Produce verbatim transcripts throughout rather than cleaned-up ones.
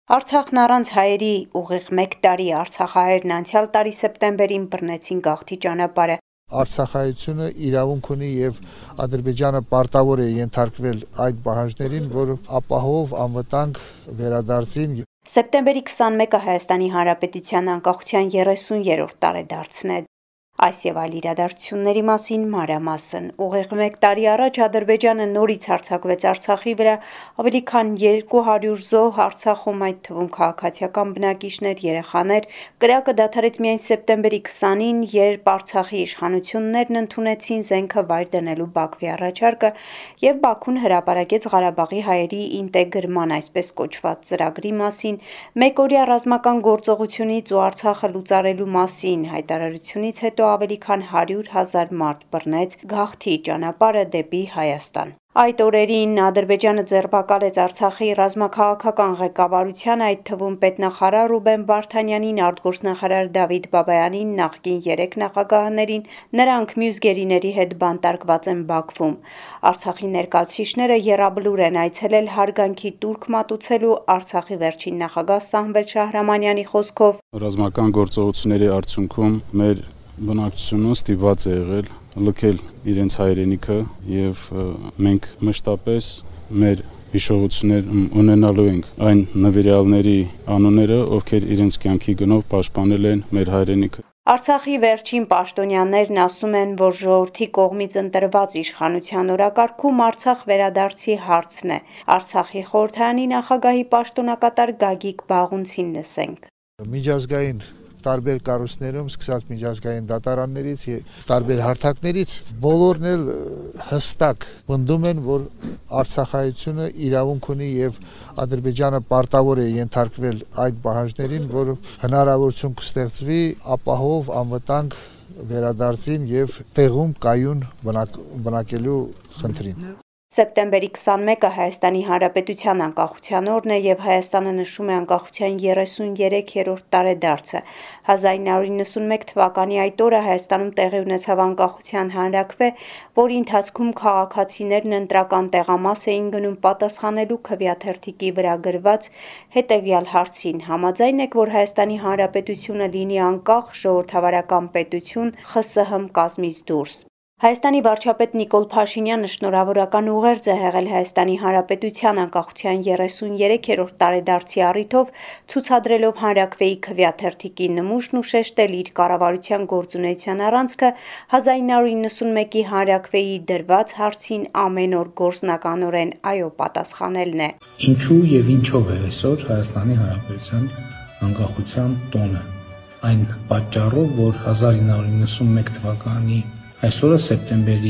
Արցախն առանց հայերի ուղիղ մեկ տարի արցախահայերն անցյալ տարի սեպտեմբերին բռնեցին գաղթի ճանապարհը։ Արցախայությունը իրավունք ունի եւ Ադրբեջանը պարտավոր է ենթարկվել այդ պահանջներին, որ ապահով անվտանգ վերադարձին։ Սեպտեմբերի քսանմեկը Հայաստանի Հանրապետության անկախության երեսուներորդ տարեդարձն է։ Այս եւ այլ իրադարձությունների մասին մանրամասն։ Ուղիղ մեկ տարի առաջ Ադրբեջանը նորից հարձակվեց Արցախի վրա, ավելի քան երկու հարյուր զոհ Արցախում, այդ թվում քաղաքացիական բնակիչներ, երեխաներ։ Կրակը դադարեց միայն սեպտեմբերի քսանին, երբ Արցախի իշխանություններն ընդունեցին զենքը վայր դնելու Բաքվի առաջարկը եւ Բաքուն հրապարակեց Ղարաբաղի հայերի ինտեգրման այսպես կոչված ծրագրի մասին, մեկօրյա ռազմական գործողությունից ու Արցախը լուծարելու մասին հայտարարությունից հետո ավելի քան հարյուր հազար մարդ բռնեց գաղթի ճանապարհը դեպի Հայաստան։ Այդ օրերին Ադրբեջանը ձերբակալեց Արցախի ռազմաքաղաքական ղեկավարությանը, այդ թվում պետնախարար Ռուբեն Վարդանյանին, արտգործնախարար Դավիթ Բաբայանին, նախկին երեք նախագահներին, նրանք մյուս գերիների հետ բանտարկված են Բաքվում։ Արցախի ներկայացուցիչները եռաբլուր են այցելել հարգանքի տուրք մատուցելու, Արցախի վերջին նախագահ Սամվել Շահրամանյանի խոսքով ռազմական գործողությունների արդյունքում մեր բնակչությունը ստիպված է եղել լքել իրենց հայրենիքը եւ մենք մշտապես մեր հիշողություններ ունենալու ենք այն նվիրյալների անունները, ովքեր իրենց կյանքի գնով պաշտպանել են մեր հայրենիքը։ Արցախի վերջին պաշտոնյաներն ասում են, որ ժողովրդի կողմից ընտրված իշխանության օրակարգում Արցախ վերադարձի հարցն է։ Արցախի խորհրդարանի նախագահի պաշտոնակատար Գագիկ Բաղունցին լսենք։ Միջազգային տարբեր կառույցներում, սկսած միջազգային դատարաններից, տարբեր հարթակներից բոլորն էլ հստակ պնդում են, որ արցախայությունը իրավունք ունի եւ Ադրբեջանը պարտավոր է ենթարկվել այդ պահանջներին, որ հնարավորություն կստեղծվի ապահով անվտանգ վերադարձին եւ տեղում կայուն բնակելու խնդրին։ Սեպտեմբերի քսանմեկը Հայաստանի Հանրապետության անկախության օրն է եւ Հայաստանը նշում է անկախության երեսուներորդ տարեդարձը։ հազար ինը հարյուր նվաթ թվականի այդ օրը Հայաստանում տեղի ունեցավ անկախության հանրաքվե, որի ընթացքում քաղաքացիներն ընտրական տեղամաս էին գնում պատասխանելու քվեաթերթիկի վրա գրված հետեւյալ հարցին. համաձայն եք, որ Հայաստանի Հանրապետությունը լինի անկախ ժողովրդավարական պետություն ԽՍՀՄ կազմից դուրս։ Հայաստանի վարչապետ Նիկոլ Փաշինյանը շնորհավորական ուղերձ է հղել Հայաստանի Հանրապետության անկախության երեսուներորդ տարեդարձի առիթով, ցուցադրելով հանրաքվեի քվեաթերթիկի նմուշն ու շեշտել իր կառավարության գործունեության առանցքը հազար ինը հարյուր նվաթի հանրաքվեի դրված հարցին ամեն օր գործնականորեն այո պատասխանելն է։ Ինչու եւ ինչով է այսօր Հայաստանի Հանրապետության անկախության տոնը։ Այն պատճառով, որ հազար ինը հարյուր նվաթ թվականի այսօրը սեպտեմբերի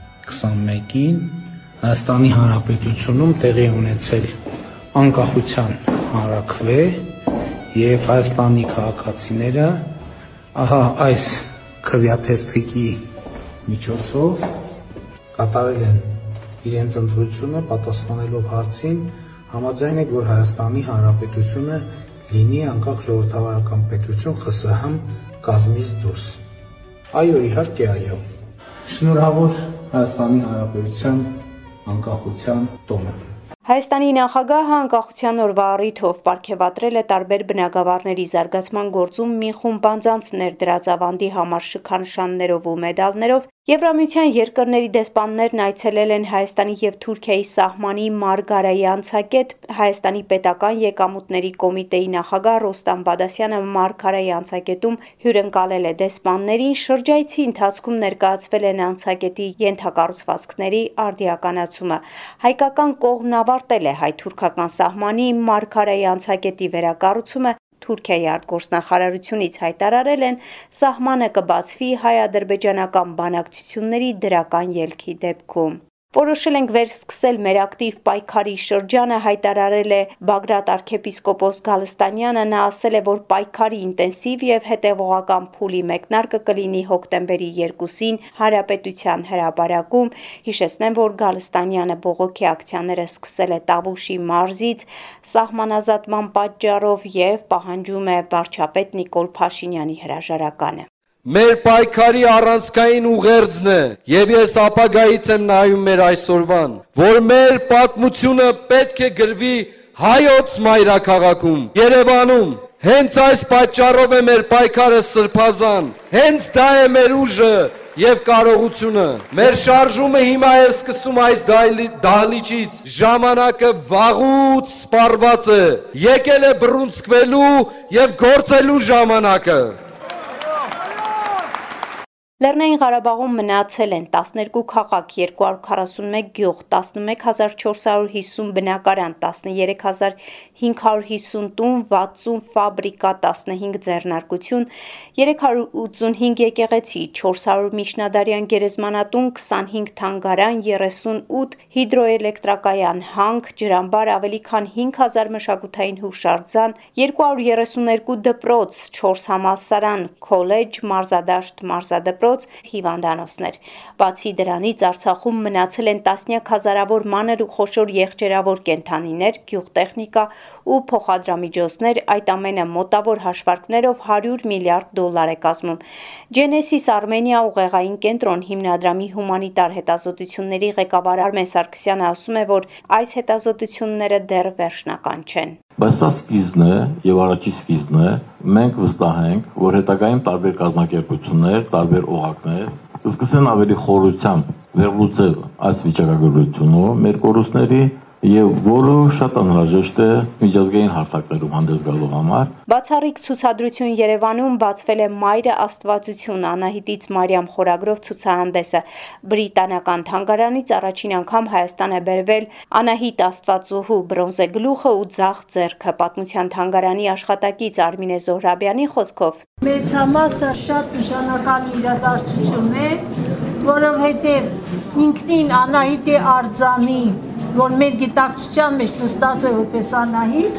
քսանմեկին Հայաստանի Հանրապետությունում տեղի ունեցել անկախության հանրաքվե եւ Հայաստանի քաղաքացիները ահա այս քվեաթերթիկի միջոցով կատարել են իրենց ընտրությունը պատասխանելով հարցին համաձայն եք, որ Հայաստանի Հանրապետությունը լինի անկախ ժողովրդավարական պետություն ԽՍՀՄ կազմից դուրս։ Այո, իհարկե, այո։ Շնորհավոր Հայաստանի Հանրապետության անկախության տոնը։ Հայաստանի նախագահը անկախության օրվա առիթով պարգևատրել է տարբեր բնագավառների զարգացման գործում մի խումբ անձանց ներդրած ավանդի համար շքանշաններով ու մեդալներով։ Եվրամիության երկրների դեսպաններն այցելել են Հայաստանի եւ Թուրքիայի սահմանի Մարգարայի անցակետ, Հայաստանի պետական եկամուտների կոմիտեի նախագահ Ռոստամ Բադասյանը Մարգարայի անցակետում հյուրընկալել է դեսպաններին, շրջայցի ընթացքում ներկայացվել են անցակետի ենթակառուցվածքների արդիականացումը։ Հայկական կողմն ավարտել է հայ-թուրքական սահմանի Մարգարայի անցակետի վերակառուցումը, Թուրքիայի արտգործնախարարությունից հայտարարել են սահմանը կբացվի հայ-ադրբեջանական բանակցությունների դրական ելքի դեպքում։ Որոշել ենք վերսկսել մեր ակտիվ պայքարի շրջանը, հայտարարել է Բագրատ arczepiskopos Գալստանյանը, նա ասել է, որ պայքարի ինտենսիվ եւ հետեւողական փուլի մեկնարկը կլինի հոկտեմբերի երկուսին Հանրապետության հրապարակում։ Հիշեցնեմ, որ Գալստանյանը բողոքի ակցիաները սկսել է Տավուշի մարզից սահմանազատման պատճառով եւ պահանջում է վարչապետ Նիկոլ Փաշինյանի հրաժարականը։ Մեր պայքարի առանցքային ուղերձն է, եւ ես ապագայից եմ նայում մեր այսօրվան, որ մեր պատմությունը պետք է գրվի հայոց մայրաքաղաքում Երևանում։ Հենց այս պատճառով է մեր պայքարը սրբազան, հենց դա է մեր ուժը եւ կարողությունը։ Մեր շարժումը հիմա է սկսում այս դահլիճից, ժամանակը վաղուց սպառված է, եկել է բռունցքվելու եւ գործելու ժամանակը։ Լեռնային Ղարաբաղում մնացել են տասներկու քաղաք, երկու հարյուր քառասունմեկ գյուղ, տասնմեկ հազար չորս հարյուր հիսուն բնակարան, տասներեք հազար հինգ հարյուր հիսուն տուն, վաթսուն ֆաբրիկա, տասնհինգ ձեռնարկություն, երեք հարյուր ութսունհինգ եկեղեցի, չորս հարյուր միջնադարյան գերեզմանատուն, քսանհինգ թանգարան, երեսունութ հիդրոէլեկտրակայան, հանք, ջրամբար, ավելի քան հինգ հազար մշակութային հուշարձան, երկու հարյուր երեսուներկու դպրոց, չորս համալսարան, քոլեջ, մարզադաշտ, մարզադպրոց, հիվանդանոցներ։ Բացի դրանից Արցախում մնացել են տասնյակ հազարավոր մանր ու խոշոր եղջերավոր կենդանիներ, գյուղտեխնիկա ու փոխադրամիջոցներ, այդ ամենը մոտավոր հաշվարկներով հարյուր միլիարդ դոլար է կազմում։ Genesis Armenia ուղեղային կենտրոն հիմնադրամի հումանիտար հետազոտությունների ղեկավար Արմեն Սարգսյանը ասում է, որ այս հետազոտությունները դեռ վերջնական չեն։ Բայց սա սկիզբն է եւ առաջի սկիզբն է։ Մենք վստահ ենք, որ հետագայում տարբեր կազմակերպություններ, տարբեր օղակներ կսկսեն ավելի խորությամբ վերլուծել այս վիճակագրությունը մեր կորուստների եւ որը շատ անհրաժեշտ է միջազգային հարթակներում հանդես գալու համար։ Բացառիկ ցուցադրություն Երևանում բացվել է Մայրը Աստվածություն Անահիտից Մարիամ խորագրով ցուցահանդեսը։ Բրիտանական թանգարանից առաջին անգամ Հայաստան է բերվել Անահիտ Աստվածուհու բրոնզե գլուխը ու ձախ ձեռքը։ Պատմության թանգարանի աշխատակից Արմինե Զոհրաբյանի խոսքով մեզ համար սա շատ նշանակալի իրադարձություն է, որովհետև ինքնին Անահիտի արձանի, որ մեր գիտակցության մեջ նստած է որպես Անահիտ,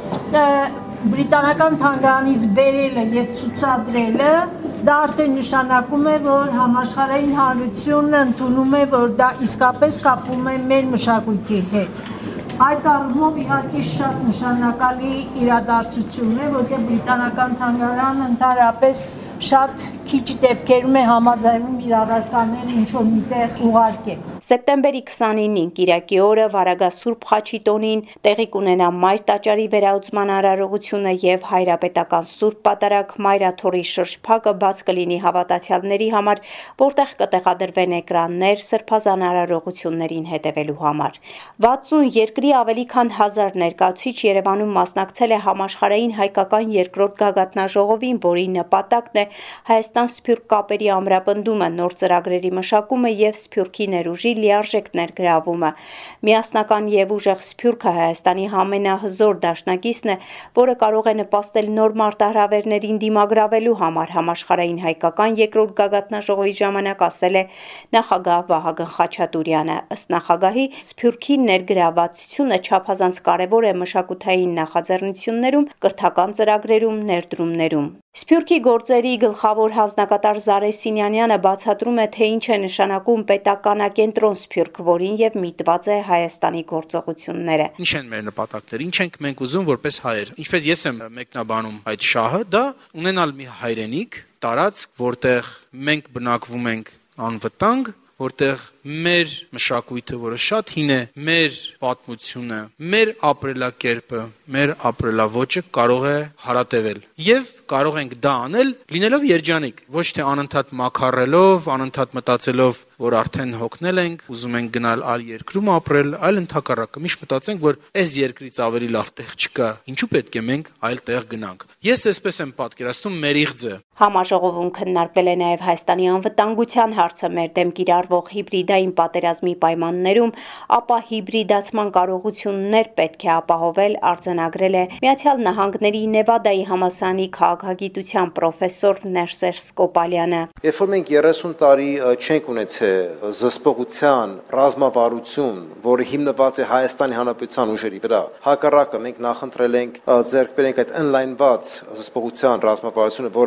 բրիտանական թանգարանից բերելը եւ ցուցադրելը դա արդեն նշանակում է, որ համաշխարհային հանրությունը ընդունում է, որ դա իսկապես կապում է մեր մշակույթի հետ։ Այդ առումով իհարկե շատ նշանակալի իրադարձություն է, որտեղ բրիտանական թանգարանը ընդհանրապես շատ քիչ դեպքերում է համաձայնում իր առարկաները ինչ-որ միտեղ ուղարկել։ Սեպտեմբերի քսանինին Կիրակի օրը Վարագասուրբ Խաչի տոնին տեղի կունենա Մայր տաճարի վերահսկման արարողությունը եւ հայրապետական Սուրբ Պատարագ Մայրաթորի շրջփակը բաց կլինի հավատացյալների համար, որտեղ կտեղադրվեն էկրաններ սրբազան արարողություններին հետևելու համար։ վաթսուն երկրի ավելի քան հազար ներկայացուցիչ Երևանում մասնակցել է համաշխարհային հայկական երկրորդ գագաթնաժողովին, որի նպատակն է Հայաստան Սփյուռք կապերի ամրապնդումը, նոր ծրագրերի մշակումը եւ Սփյուռքի ներուժի լիարժեք ներգրավումը։ Միասնական եւ ուժեղ Սփյուռքը Հայաստանի ամենահզոր դաշնակիցն է, որը կարող է նպաստել նոր մարտահրավերներին դիմագրավելու համար, համաշխարհային հայկական երկրորդ գագաթնաժողովի ժամանակ ասել է նախագահ Վահագն Խաչատուրյանը։ Ըստ նախագահի, Սփյուռքի ներգրավվածությունը չափազանց կարևոր է մշակութային նախաձեռնություններում, կրթական ծրագրերում, ներդրումներում։ Սփյուռքի գործերի գլխավոր հանձնակատար Զարե Սինյանյանը բացատրում է, թե ինչ է նշանակում պետականակենտրոն Սփյուռք, որին եւ միտված է Հայաստանի գործողությունները։ Ինչ են մեր նպատակները, ինչ ենք մենք ուզում որպես հայեր։ Ինչպես ես եմ մեկնաբանում այդ շահը, դա ունենալ մի հայրենիք, տարածք, որտեղ մենք բնակվում ենք անվտանգ, որտեղ մեր մշակույթը, որը շատ հին է, մեր պատմությունը, մեր ապրելակերպը, մեր ապրելաոճը կարող է հարատևել եւ կարող ենք դա անել լինելով երջանիկ, ոչ թե անընդհատ մաքարելով, անընդհատ մտածելով, որ արդեն հոգնել ենք, ուզում ենք գնալ այլ երկրում ապրել, այլ ընդհակառակը միշտ մտածենք, որ այս երկրից ավելի լավ տեղ չկա, ինչու պետք է մենք այլ տեղ գնանք։ Ես այսպես եմ պատկերացնում մեր իղձը։ Համաժողովում քննարկվել է նաև Հայաստանի անվտանգության հարցը, մեր դեմ կիրառվող հիբրիդային պատերազմի պայմաններում, ապա հիբրիդացման կարողություններ պետք է ապահովել, արձանագրել է Միացյալ Նահանգների Նևադայի համալսարանի քաղաքագիտության պրոֆեսոր Ներսեր Սկոպալյանը։ Երբ որ մենք երեսուն տարի չենք ունեցել զսպողության ռազմավարություն, որը հիմնված է Հայաստանի Հանրապետության ուժերի վրա, հակառակը մենք նախընտրել ենք ձեռք բերենք այդ on-line-ված զսպողության ռազմավարությունը, որը ամբողջ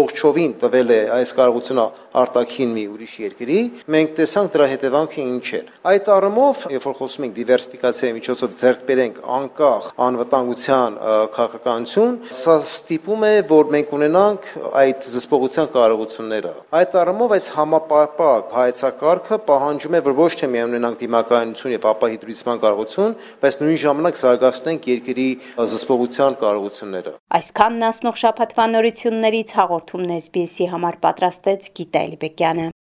ամբողջովին տվել է այս կարողությունը արտաքին մի ուրիշ երկրի, մենք տեսանք դրա հետևանքը ինչ էր։ Այդ առումով, երբ որ խոսում ենք դիվերսիֆիկացիայի միջոցով ձեռք բերենք անկախ անվտանգության քաղաքականություն, սա ստիպում է, որ մենք ունենանք այդ զսպողության կարողությունները։ Այդ առումով այս համապարփակ հայեցակարգը պահանջում է, որ ոչ թե միայն ունենանք դիմակայունություն եւ ապահիդրության կարողություն, բայց նույն ժամանակ զարգացնենք երկրի զսպողության կարողությունները։ Այսքանն անցնող շաբաթվա նորություններից հաղորդումն էս բի էսի համար պատրաստեց Գիտա Էլբեկյանը։